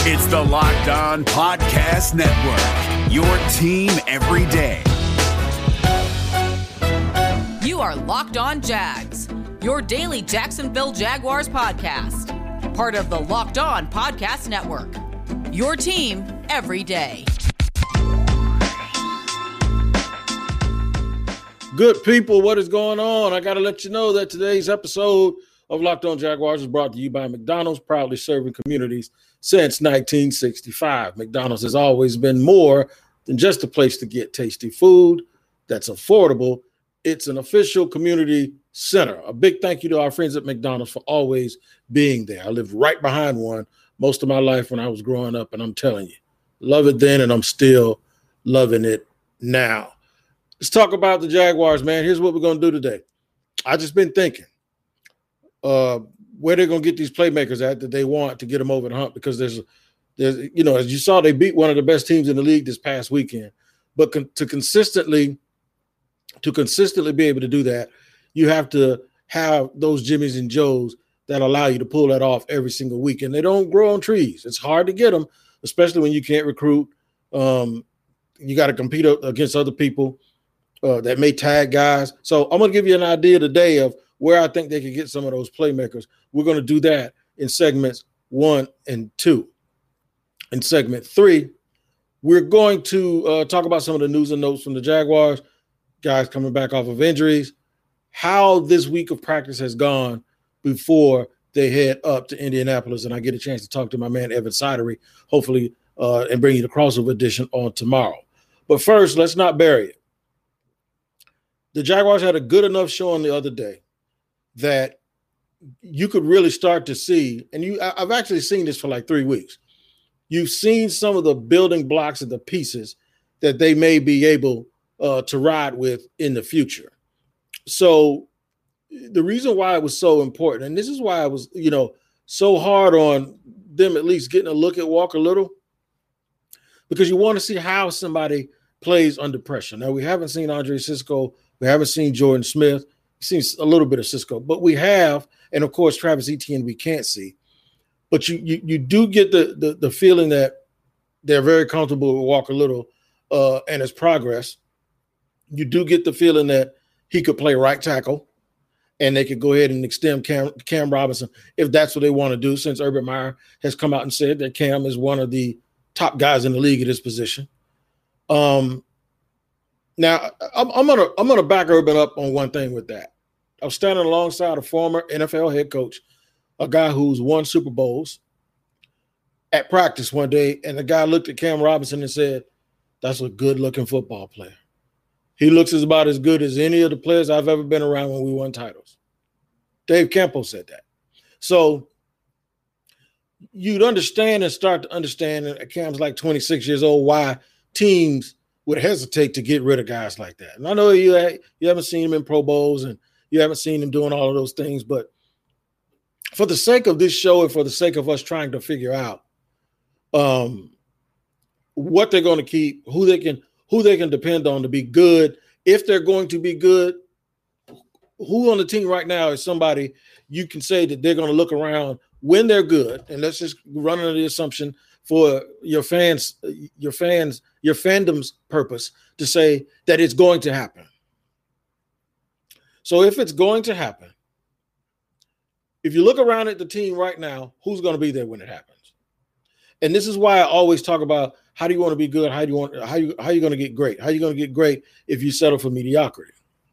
It's the Locked On Podcast Network, your team every day. You are Locked On Jags, your daily Jacksonville Jaguars podcast. Part of the Locked On Podcast Network, your team every day. Good people, what is going on? I got to let you know that today's episode of Locked On Jaguars is brought to you by McDonald's, proudly serving communities since 1965. McDonald's has always been more than just a place to get tasty food that's affordable. It's an official community center. A big thank you to our friends at McDonald's for always being there. I lived right behind one most of my life when I was growing up, and I'm telling you, love it then, and I'm still loving it now. Let's talk about the Jaguars, man. Here's what we're going to do today. I just been thinking where they're going to get these playmakers at that they want to get them over the hump, because there's, you know, as you saw, they beat one of the best teams in the league this past weekend. But to consistently be able to do that, you have to have those Jimmies and Joes that allow you to pull that off every single week. And they don't grow on trees. It's hard to get them, especially when you can't recruit. You got to compete against other people that may tag guys. So I'm going to give you an idea today of where I think they could get some of those playmakers. We're going to do that in segments 1 and 2. In segment 3, we're going to talk about some of the news and notes from the Jaguars, guys coming back off of injuries, how this week of practice has gone before they head up to Indianapolis. And I get a chance to talk to my man, Evan Sidery, hopefully, and bring you the crossover edition on tomorrow. But first, let's not bury it. The Jaguars had a good enough showing the other day that you could really start to see, and I've actually seen this for like 3 weeks. You've seen some of the building blocks and the pieces that they may be able to ride with in the future. So the reason why it was so important, and this is why I was, so hard on them at least getting a look at Walker Little, because you want to see how somebody plays under pressure. Now, we haven't seen Andre Cisco. We haven't seen Jordan Smith. We've seen a little bit of Cisco, but we have, and of course, Travis Etienne we can't see. But you do get the feeling that they're very comfortable with Walker Little and his progress. You do get the feeling that he could play right tackle, and they could go ahead and extend Cam Robinson if that's what they want to do, since Urban Meyer has come out and said that Cam is one of the top guys in the league at this position. Now, I'm gonna back Urban up on one thing with that. I was standing alongside a former NFL head coach, a guy who's won Super Bowls, at practice one day, and the guy looked at Cam Robinson and said, "That's a good-looking football player. He looks about as good as any of the players I've ever been around when we won titles." Dave Campo said that. So you'd understand and start to understand, and Cam's like 26 years old, why teams would hesitate to get rid of guys like that. And I know you haven't seen him in Pro Bowls and you haven't seen him doing all of those things, but for the sake of this show and for the sake of us trying to figure out what they're going to keep, who they can depend on to be good, if they're going to be good, who on the team right now is somebody you can say that they're going to look around when they're good, and let's just run under the assumption for your fandom's purpose to say that it's going to happen. So if it's going to happen, if you look around at the team right now, who's going to be there when it happens? And this is why I always talk about, how do you want to be good? How are you going to get great? How are you going to get great if you settle for mediocrity?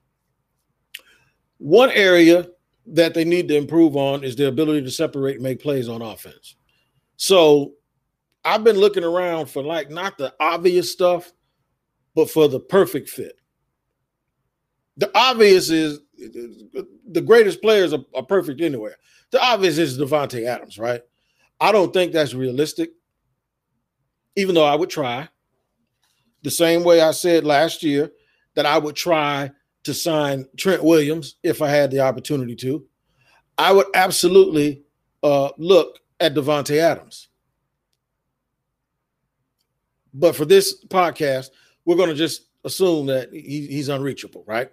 One area that they need to improve on is their ability to separate and make plays on offense. So I've been looking around for, like, not the obvious stuff, but for the perfect fit. The obvious is the greatest players are perfect anywhere. The obvious is Davante Adams, right? I don't think that's realistic, even though I would try. The same way I said last year that I would try to sign Trent Williams if I had the opportunity to. I would absolutely look at Davante Adams. But for this podcast, we're going to just assume that he's unreachable, right?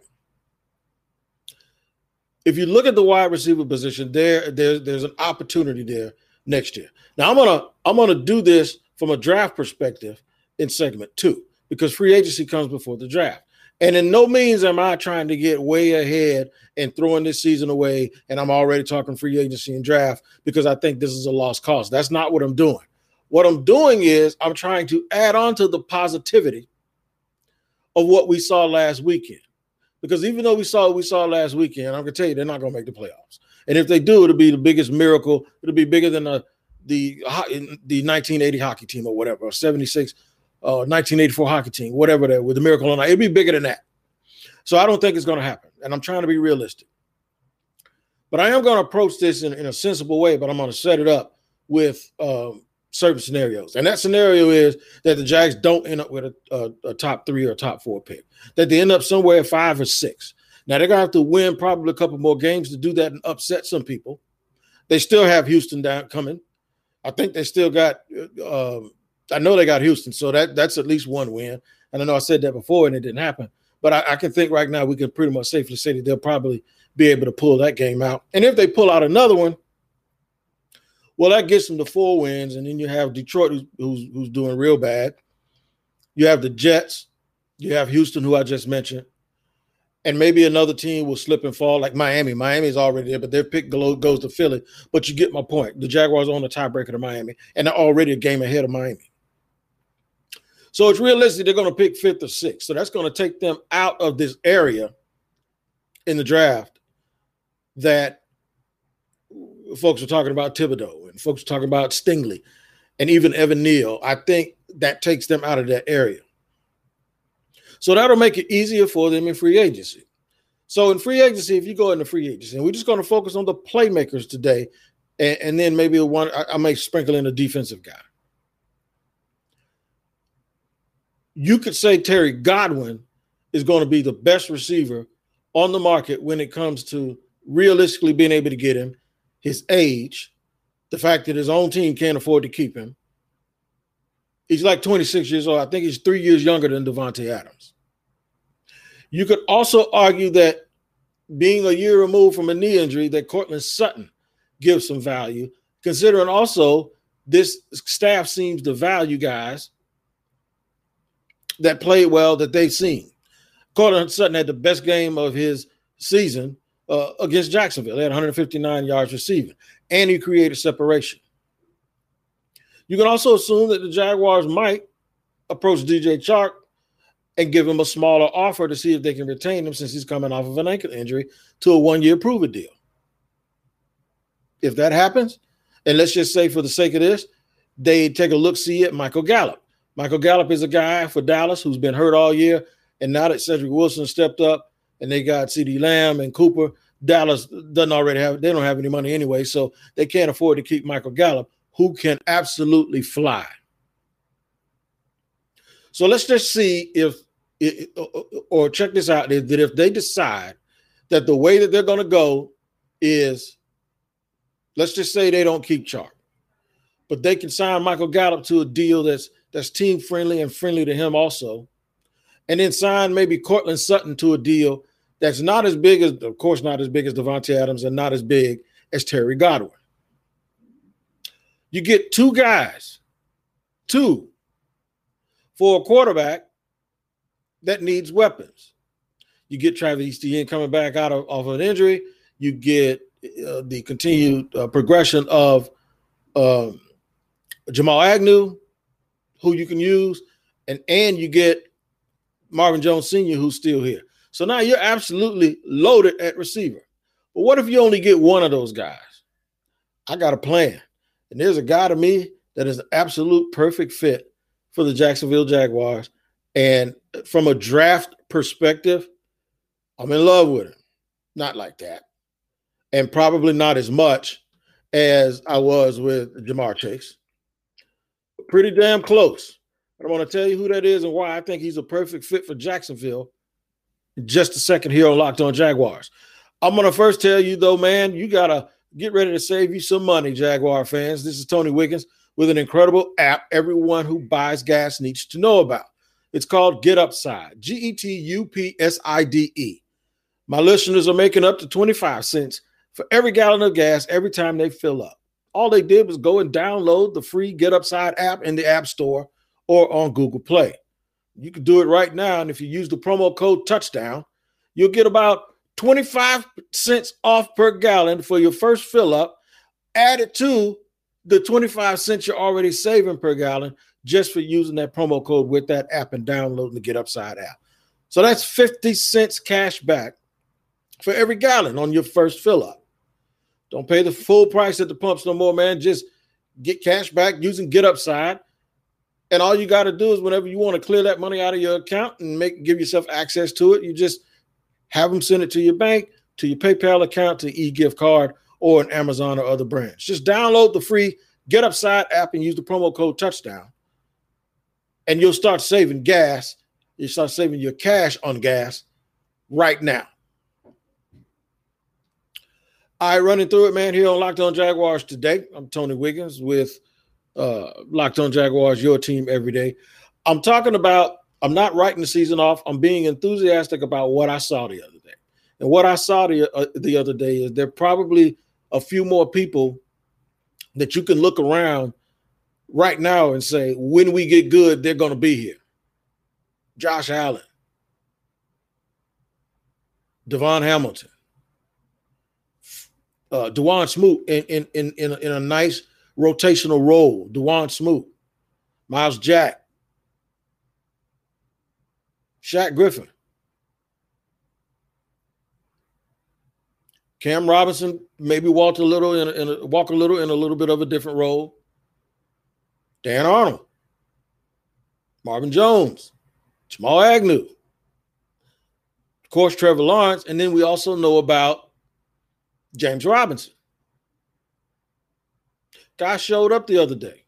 If you look at the wide receiver position, there's an opportunity there next year. Now I'm gonna do this from a draft perspective in segment 2 because free agency comes before the draft. And in no means am I trying to get way ahead and throwing this season away, and I'm already talking free agency and draft because I think this is a lost cause. That's not what I'm doing. What I'm doing is I'm trying to add on to the positivity of what we saw last weekend. Because even though we saw what we saw last weekend, I'm going to tell you, they're not going to make the playoffs. And if they do, it'll be the biggest miracle. It'll be bigger than the 1980 hockey team or whatever, or 76 1984 hockey team, whatever that with the miracle on it. It'd be bigger than that. So I don't think it's going to happen. And I'm trying to be realistic. But I am going to approach this in a sensible way, but I'm going to set it up with certain scenarios. And that scenario is that the Jags don't end up with a top 3 or top 4 pick, that they end up somewhere at 5 or 6. Now, they're going to have to win probably a couple more games to do that and upset some people. They still have Houston down coming. I think they still got I know they got Houston, so that's at least one win. And I know I said that before and it didn't happen. But I can think right now we can pretty much safely say that they'll probably be able to pull that game out. And if they pull out another one, well, that gets them to 4 wins. And then you have Detroit, who's doing real bad. You have the Jets. You have Houston, who I just mentioned. And maybe another team will slip and fall like Miami. Miami's already there, but their pick goes to Philly. But you get my point. The Jaguars are on the tiebreaker to Miami, and they're already a game ahead of Miami. So it's realistic they're going to pick 5th or 6th. So that's going to take them out of this area in the draft that folks are talking about Thibodeau and folks are talking about Stingley and even Evan Neal. I think that takes them out of that area. So that'll make it easier for them in free agency. So in free agency, if you go into free agency, and we're just going to focus on the playmakers today, and then maybe I may sprinkle in a defensive guy. You could say Terry Godwin is going to be the best receiver on the market when it comes to realistically being able to get him, his age, the fact that his own team can't afford to keep him. He's like 26 years old. I think he's 3 years younger than Davante Adams. You could also argue that being a year removed from a knee injury, that Courtland Sutton gives some value, considering also this staff seems to value guys that played well that they've seen. Courtland Sutton had the best game of his season against Jacksonville. They had 159 yards receiving, and he created separation. You can also assume that the Jaguars might approach DJ Chark and give him a smaller offer to see if they can retain him since he's coming off of an ankle injury to a 1-year prove-it deal. If that happens, and let's just say for the sake of this, they take a look-see at Michael Gallup. Michael Gallup is a guy for Dallas who's been hurt all year, and now that Cedric Wilson stepped up and they got CeeDee Lamb and Cooper, Dallas they don't have any money anyway, so they can't afford to keep Michael Gallup, who can absolutely fly. So let's just see or check this out, that if they decide that the way that they're going to go is, let's just say they don't keep Chark, but they can sign Michael Gallup to a deal that's team friendly and friendly to him also, and then sign maybe Courtland Sutton to a deal that's not as big as, of course, not as big as Davante Adams and not as big as Terry Godwin. You get 2 guys, 2 for a quarterback that needs weapons. You get Travis Etienne coming back out of an injury. You get the continued progression of Jamal Agnew, who you can use, and you get Marvin Jones Sr., who's still here. So now you're absolutely loaded at receiver. But what if you only get one of those guys? I got a plan. And there's a guy to me that is an absolute perfect fit for the Jacksonville Jaguars. And from a draft perspective, I'm in love with him. Not like that. And probably not as much as I was with Jamar Chase. Pretty damn close. I want to tell you who that is and why I think he's a perfect fit for Jacksonville in just a second here on Locked On Jaguars. I'm going to first tell you, though, man, you got to get ready to save you some money, Jaguar fans. This is Tony Wiggins with an incredible app everyone who buys gas needs to know about. It's called Get Upside, GETUPSIDE. My listeners are making up to 25 cents for every gallon of gas every time they fill up. All they did was go and download the free Get Upside app in the App Store or on Google Play. You can do it right now, and if you use the promo code Touchdown, you'll get about 25 cents off per gallon for your first fill up, added to the 25 cents you're already saving per gallon just for using that promo code with that app and downloading the Get Upside app. So that's 50 cents cash back for every gallon on your first fill up. Don't pay the full price at the pumps no more, man. Just get cash back using Get Upside. And all you got to do is whenever you want to clear that money out of your account and give yourself access to it, you just have them send it to your bank, to your PayPal account, to e-gift card, or an Amazon or other branch. Just download the free Get Upside app and use the promo code Touchdown. And you'll start saving gas. You start saving your cash on gas right now. All right, running through it, man, here on Locked On Jaguars today. I'm Tony Wiggins with Locked On Jaguars, your team every day. I'm not writing the season off. I'm being enthusiastic about what I saw the other day. And what I saw the other day is there are probably a few more people that you can look around right now and say, when we get good, they're going to be here. Josh Allen, Devon Hamilton, Dawuane Smoot in a nice rotational role. Dawuane Smoot, Miles Jack, Shaq Griffin, Cam Robinson, maybe walk a little in a little bit of a different role. Dan Arnold, Marvin Jones, Jamal Agnew, of course, Trevor Lawrence, and then we also know about James Robinson. Guy showed up the other day.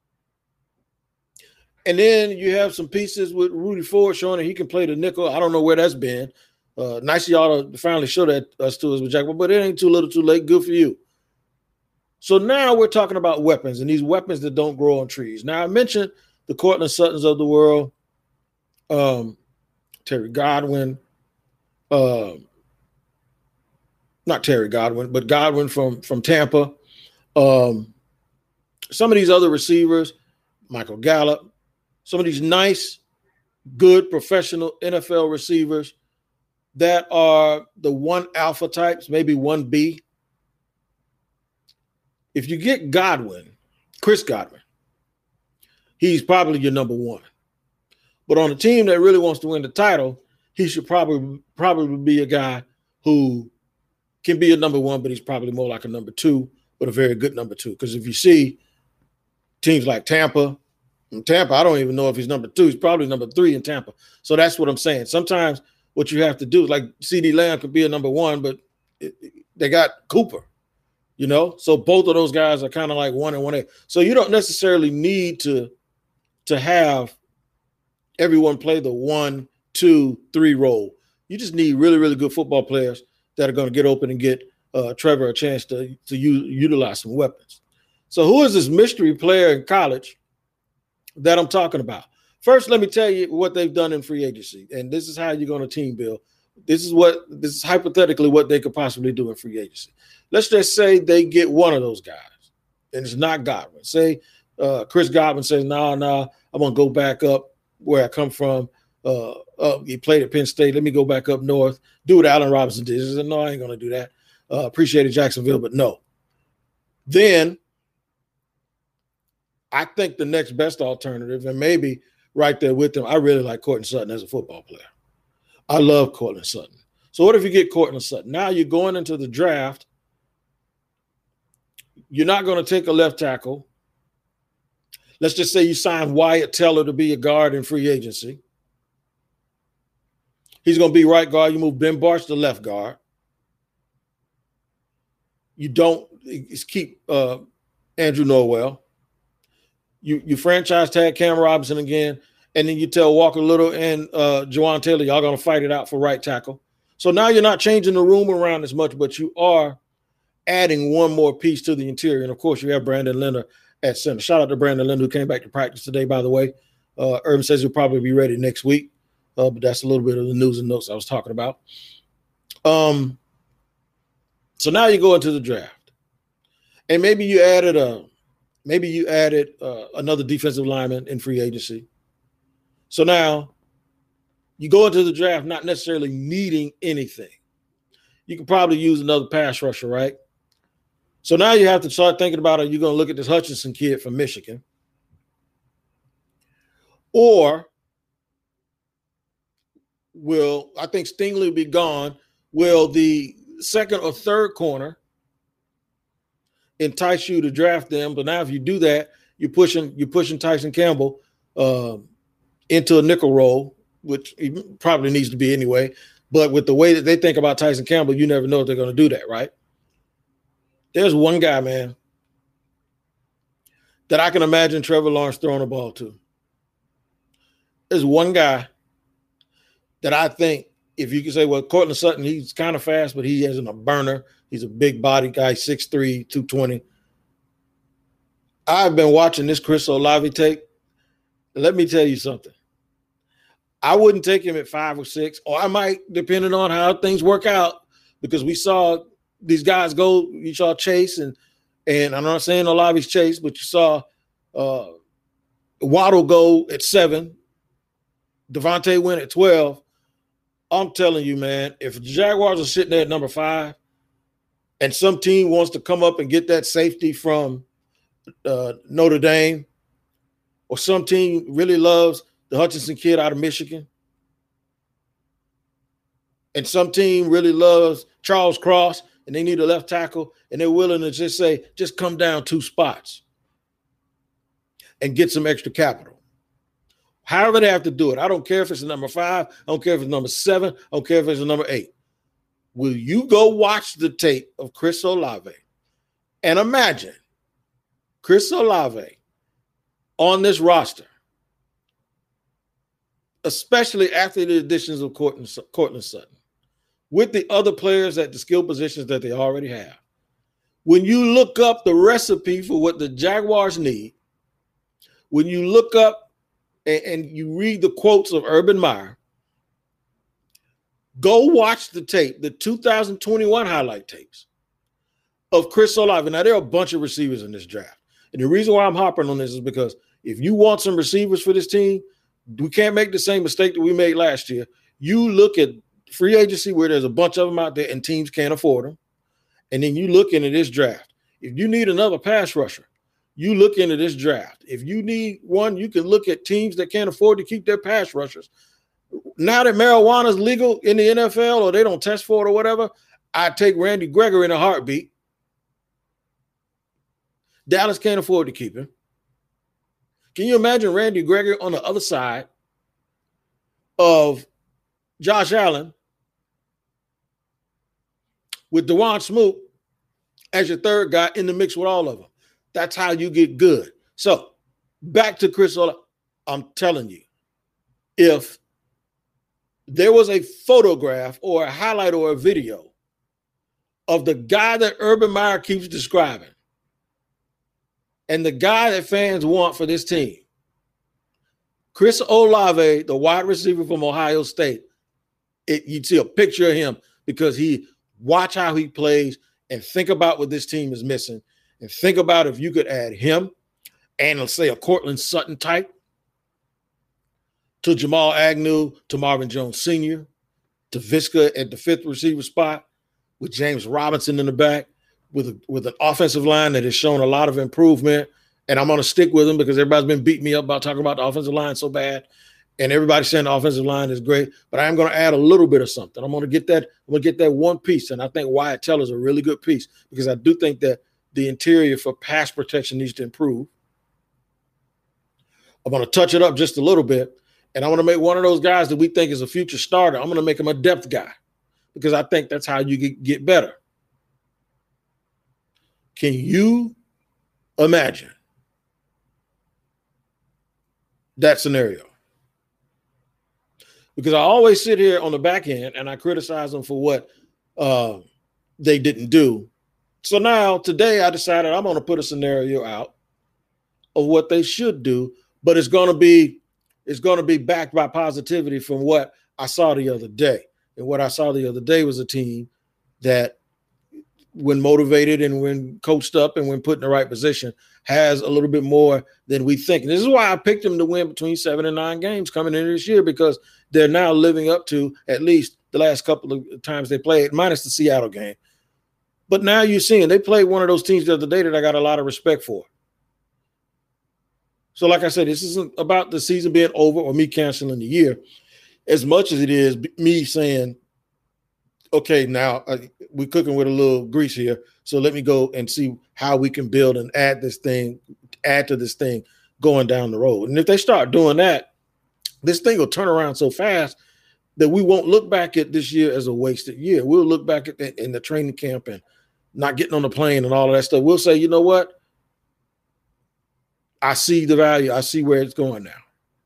And then you have some pieces with Rudy Ford showing that he can play the nickel. I don't know where that's been. Nice of y'all to finally show that us to us with Jack, but it ain't too little too late. Good for you. So now we're talking about weapons and these weapons that don't grow on trees. Now I mentioned the Courtland Suttons of the world, Terry Godwin, not Terry Godwin, but Godwin from Tampa. Some of these other receivers, Michael Gallup, some of these nice, good, professional NFL receivers that are the 1 alpha types, maybe 1B. If you get Godwin, Chris Godwin, he's probably your number 1. But on a team that really wants to win the title, he should probably be a guy who can be a number 1, but he's probably more like a number 2, but a very good number 2. Because if you see teams like Tampa, I don't even know if he's number 2. He's probably number 3 in Tampa. So that's what I'm saying. Sometimes what you have to do is like CeeDee Lamb could be a number 1, but they got Cooper, you know? So both of those guys are kind of like 1 and 1A. So you don't necessarily need to have everyone play the 1, 2, 3 role. You just need really, really good football players that are going to get open and get Trevor a chance to utilize some weapons. So who is this mystery player in college that I'm talking about? First, let me tell you what they've done in free agency, and this is how you're going to team build. This is hypothetically what they could possibly do in free agency. Let's just say they get one of those guys, and it's not Godwin. Say Chris Godwin says, "No, I'm going to go back up where I come from. He played at Penn State. Let me go back up north. Do what Allen Robinson did." He said, "No, I ain't going to do that. Appreciated Jacksonville, but no." Then I think the next best alternative, and maybe right there with them, I really like Courtland Sutton as a football player. I love Courtland Sutton. So what if you get Courtland Sutton? Now you're going into the draft. You're not going to take a left tackle. Let's just say you sign Wyatt Teller to be a guard in free agency. He's going to be right guard. You move Ben Bartch to left guard. You don't keep Andrew Norwell. You franchise tag Cam Robinson again, and then you tell Walker Little and Jawan Taylor, y'all going to fight it out for right tackle. So now you're not changing the room around as much, but you are adding one more piece to the interior. And, of course, you have Brandon Linder at center. Shout out to Brandon Linder, who came back to practice today, by the way. Urban says he'll probably be ready next week, but that's a little bit of the news and notes I was talking about. So now you go into the draft. And maybe you added another defensive lineman in free agency. So now you go into the draft not necessarily needing anything. You could probably use another pass rusher, right? So now you have to start thinking about, are you going to look at this Hutchinson kid from Michigan? Or I think Stingley will be gone. Will the second or third corner entice you to draft them? But now if you do that, you're pushing Tyson Campbell into a nickel role, which he probably needs to be anyway. But with the way that they think about Tyson Campbell, you never know if they're going to do that, right? There's one guy, man, that I can imagine Trevor Lawrence throwing the ball to. There's one guy that I think, if you can say, well, Cortland Sutton, he's kind of fast, but he isn't a burner. He's a big body guy, 6'3", 220. I've been watching this Chris Olave tape. Let me tell you something. I wouldn't take him at 5 or 6, or I might, depending on how things work out, because we saw these guys go. You saw Chase, and I'm not saying Olave's Chase, but you saw Waddle go at 7. Devontae went at 12. I'm telling you, man, if the Jaguars are sitting there at number 5 and some team wants to come up and get that safety from Notre Dame, or some team really loves the Hutchinson kid out of Michigan, and some team really loves Charles Cross and they need a left tackle, and they're willing to just say, just come down 2 spots and get some extra capital. However they have to do it. I don't care if it's number 5. I don't care if it's number 7. I don't care if it's number 8. Will you go watch the tape of Chris Olave and imagine Chris Olave on this roster, especially after the additions of Cortland Sutton, with the other players at the skill positions that they already have? When you look up the recipe for what the Jaguars need, when you look up and you read the quotes of Urban Meyer, go watch the tape, the 2021 highlight tapes of Chris Olave. Now, there are a bunch of receivers in this draft. And the reason why I'm hopping on this is because if you want some receivers for this team, we can't make the same mistake that we made last year. You look at free agency where there's a bunch of them out there and teams can't afford them. And then you look into this draft. If you need another pass rusher, you look into this draft. If you need one, you can look at teams that can't afford to keep their pass rushers. Now that marijuana is legal in the NFL, or they don't test for it or whatever, I'd take Randy Gregory in a heartbeat. Dallas can't afford to keep him. Can you imagine Randy Gregory on the other side of Josh Allen with Dewan Smoot as your third guy in the mix with all of them? That's how you get good. So back to Chris Olave. I'm telling you, if there was a photograph or a highlight or a video of the guy that Urban Meyer keeps describing and the guy that fans want for this team, Chris Olave, the wide receiver from Ohio State, you'd see a picture of him, because watch how he plays and think about what this team is missing. And think about if you could add him and, let's say, a Cortland Sutton type to Jamal Agnew, to Marvin Jones Sr., to Viska at the 5th receiver spot, with James Robinson in the back, with an offensive line that has shown a lot of improvement. And I'm going to stick with them because everybody's been beating me up about talking about the offensive line so bad. And everybody's saying the offensive line is great, but I am going to add a little bit of something. I'm going to get that one piece. And I think Wyatt Teller is a really good piece, because I do think that the interior for pass protection needs to improve. I'm going to touch it up just a little bit, and I want to make one of those guys that we think is a future starter. I'm going to make him a depth guy, because I think that's how you get better. Can you imagine that scenario? Because I always sit here on the back end and I criticize them for what they didn't do. So now today I decided I'm going to put a scenario out of what they should do, but it's going to be backed by positivity from what I saw the other day. And what I saw the other day was a team that when motivated and when coached up and when put in the right position, has a little bit more than we think. And this is why I picked them to win between 7 and 9 games coming into this year, because they're now living up to at least the last couple of times they played, minus the Seattle game. But now you're seeing they played one of those teams the other day that I got a lot of respect for. So like I said, this isn't about the season being over or me canceling the year as much as it is me saying, okay, now we're cooking with a little grease here, so let me go and see how we can build and add to this thing going down the road. And if they start doing that, this thing will turn around so fast that we won't look back at this year as a wasted year. We'll look back at in the training camp and not getting on the plane and all of that stuff. We'll say, you know what? I see the value. I see where it's going now.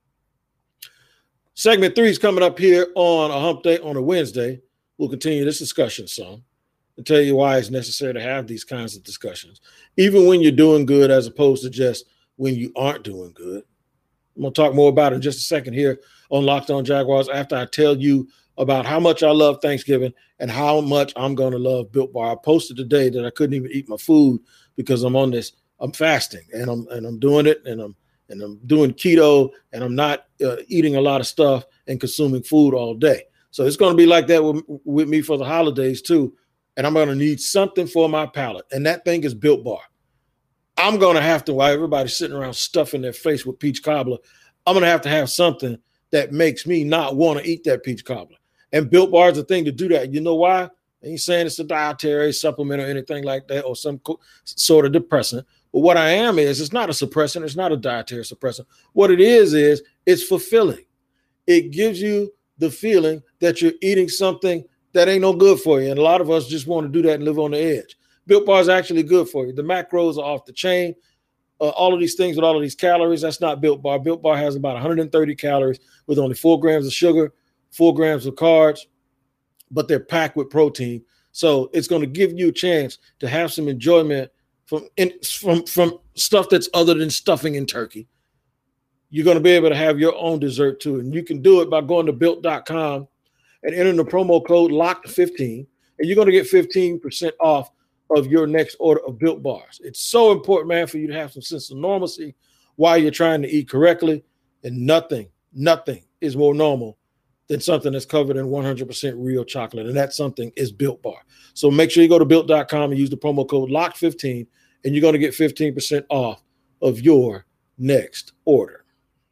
Segment 3 is coming up here on a hump day on a Wednesday. We'll continue this discussion some and tell you why it's necessary to have these kinds of discussions, even when you're doing good as opposed to just when you aren't doing good. I'm going to talk more about it in just a second here on Locked On Jaguars after I tell you about how much I love Thanksgiving and how much I'm going to love Built Bar. I posted today that I couldn't even eat my food because I'm fasting and I'm doing it and I'm doing keto and I'm not eating a lot of stuff and consuming food all day. So it's going to be like that with me for the holidays too. And I'm going to need something for my palate. And that thing is Built Bar. I'm going to have to, while everybody's sitting around stuffing their face with peach cobbler, I'm going to have something that makes me not want to eat that peach cobbler. And Built Bar is the thing to do that. You know why? I ain't saying it's a dietary supplement or anything like that or some sort of depressant. But what I am is it's not a suppressant. It's not a dietary suppressant. What it is it's fulfilling. It gives you the feeling that you're eating something that ain't no good for you. And a lot of us just want to do that and live on the edge. Built Bar is actually good for you. The macros are off the chain. All of these things with all of these calories, that's not Built Bar. Built Bar has about 130 calories with only 4 grams of sugar, 4 grams of carbs, but they're packed with protein. So it's going to give you a chance to have some enjoyment from stuff that's other than stuffing in turkey. You're going to be able to have your own dessert too. And you can do it by going to built.com and entering the promo code LOCKED15, and you're going to get 15% off of your next order of Built Bars. It's so important, man, for you to have some sense of normalcy while you're trying to eat correctly. And nothing is more normal than something that's covered in 100% real chocolate. And that something is Built Bar. So make sure you go to built.com and use the promo code LOCKED15, and you're going to get 15% off of your next order.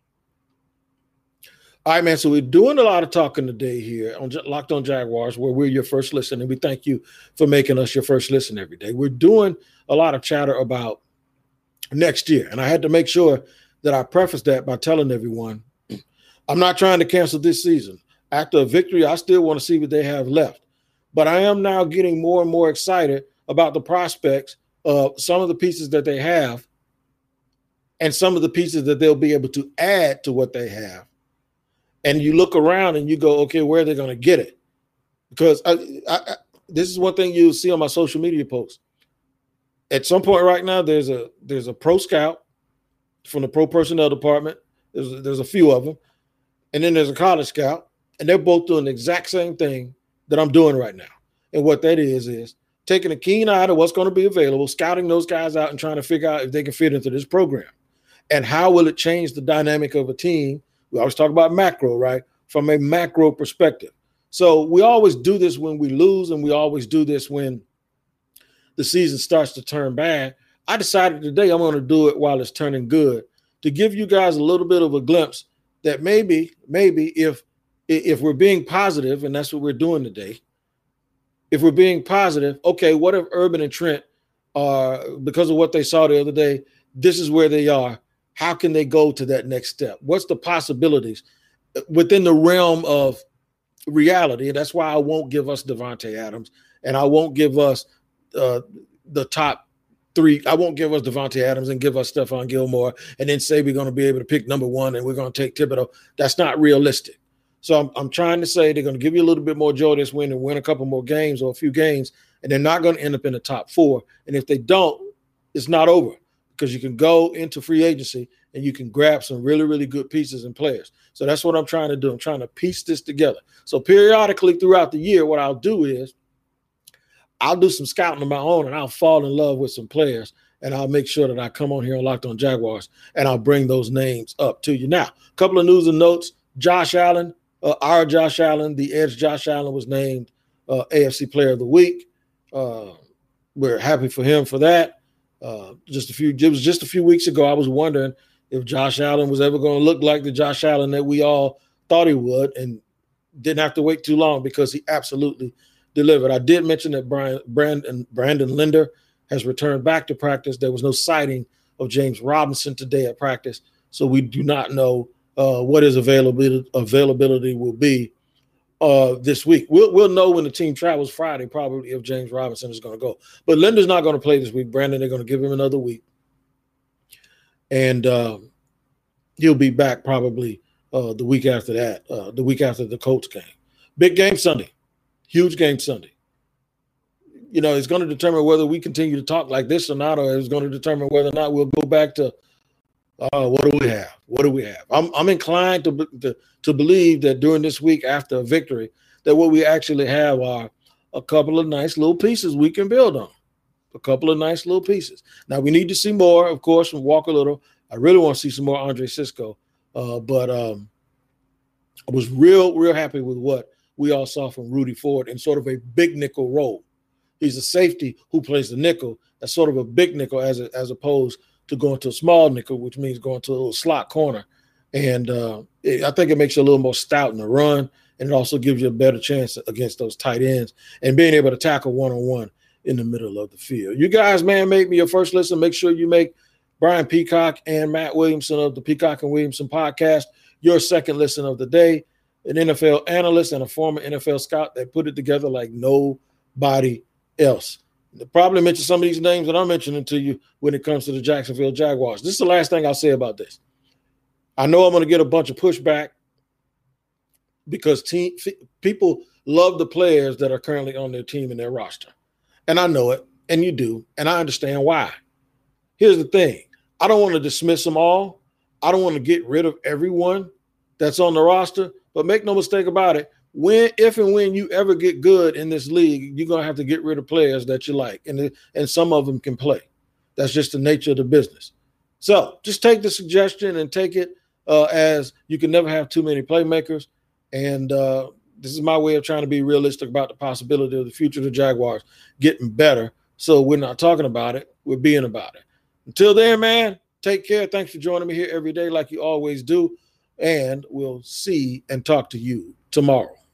All right, man, so we're doing a lot of talking today here on Locked On Jaguars, where we're your first listen, and we thank you for making us your first listen every day. We're doing a lot of chatter about next year, and I had to make sure that I preface that by telling everyone I'm not trying to cancel this season. After a victory, I still want to see what they have left. But I am now getting more and more excited about the prospects of some of the pieces that they have and some of the pieces that they'll be able to add to what they have. And you look around and you go, okay, where are they going to get it? Because this is one thing you'll see on my social media posts. At some point right now, there's a pro scout from the pro personnel department. There's a few of them. And then there's a college scout. And they're both doing the exact same thing that I'm doing right now. And what that is taking a keen eye to what's going to be available, scouting those guys out and trying to figure out if they can fit into this program. And how will it change the dynamic of a team? We always talk about macro, right? From a macro perspective. So we always do this when we lose, and we always do this when the season starts to turn bad. I decided today I'm going to do it while it's turning good, to give you guys a little bit of a glimpse that maybe if we're being positive, and that's what we're doing today, if we're being positive, okay, what if Urban and Trent are, because of what they saw the other day, this is where they are. How can they go to that next step? What's the possibilities within the realm of reality? And that's why I won't give us Davante Adams, and I won't give us the top 3. I won't give us Davante Adams and give us Stephon Gilmore and then say we're going to be able to pick number 1 and we're going to take Thibodeau. That's not realistic. So I'm trying to say they're going to give you a little bit more joy this win and win a couple more games or a few games, and they're not going to end up in the top 4. And if they don't, it's not over, because you can go into free agency and you can grab some really, really good pieces and players. So that's what I'm trying to do. I'm trying to piece this together. So periodically throughout the year, what I'll do is I'll do some scouting of my own, and I'll fall in love with some players, and I'll make sure that I come on here on Locked On Jaguars, and I'll bring those names up to you. Now, a couple of news and notes. Josh Allen, our Josh Allen, the Edge Josh Allen, was named AFC Player of the Week. We're happy for him for that. It was just a few weeks ago I was wondering if Josh Allen was ever going to look like the Josh Allen that we all thought he would, and didn't have to wait too long because he absolutely delivered. I did mention that Brandon Linder has returned back to practice. There was no sighting of James Robinson today at practice, so we do not know what his availability will be this week. We'll know when the team travels Friday probably if James Robinson is going to go. But Linder's not going to play this week. Brandon, they're going to give him another week. And he'll be back probably the week after that, the week after the Colts game. Big game Sunday. Huge game Sunday. You know, it's going to determine whether we continue to talk like this or not, or it's going to determine whether or not we'll go back to what do we have? What do we have? I'm inclined to believe that during this week after a victory, that what we actually have are a couple of nice little pieces we can build on. A couple of nice little pieces. Now, we need to see more, of course, from Walker Little. I really want to see some more Andre Cisco. But I was real happy with what we all saw from Rudy Ford in sort of a big nickel role. He's a safety who plays the nickel. That's sort of a big nickel as opposed to going to a small nickel, which means going to a little slot corner. And I think it makes you a little more stout in the run, and it also gives you a better chance against those tight ends and being able to tackle one-on-one in the middle of the field. You guys, man, make me your first listen. Make sure you make Brian Peacock and Matt Williamson of the Peacock and Williamson podcast your second listen of the day. An NFL analyst and a former NFL scout that put it together like nobody else. I'll probably mention some of these names that I'm mentioning to you when it comes to the Jacksonville Jaguars. This is the last thing I'll say about this. I know I'm going to get a bunch of pushback because people love the players that are currently on their team and their roster. And I know it, and you do, and I understand why. Here's the thing. I don't want to dismiss them all. I don't want to get rid of everyone that's on the roster, but make no mistake about it. If and when you ever get good in this league, you're going to have to get rid of players that you like, and some of them can play. That's just the nature of the business. So just take the suggestion and take it as you can never have too many playmakers. And this is my way of trying to be realistic about the possibility of the future of the Jaguars getting better. So we're not talking about it. We're being about it. Until then, man, take care. Thanks for joining me here every day like you always do. And we'll see and talk to you tomorrow.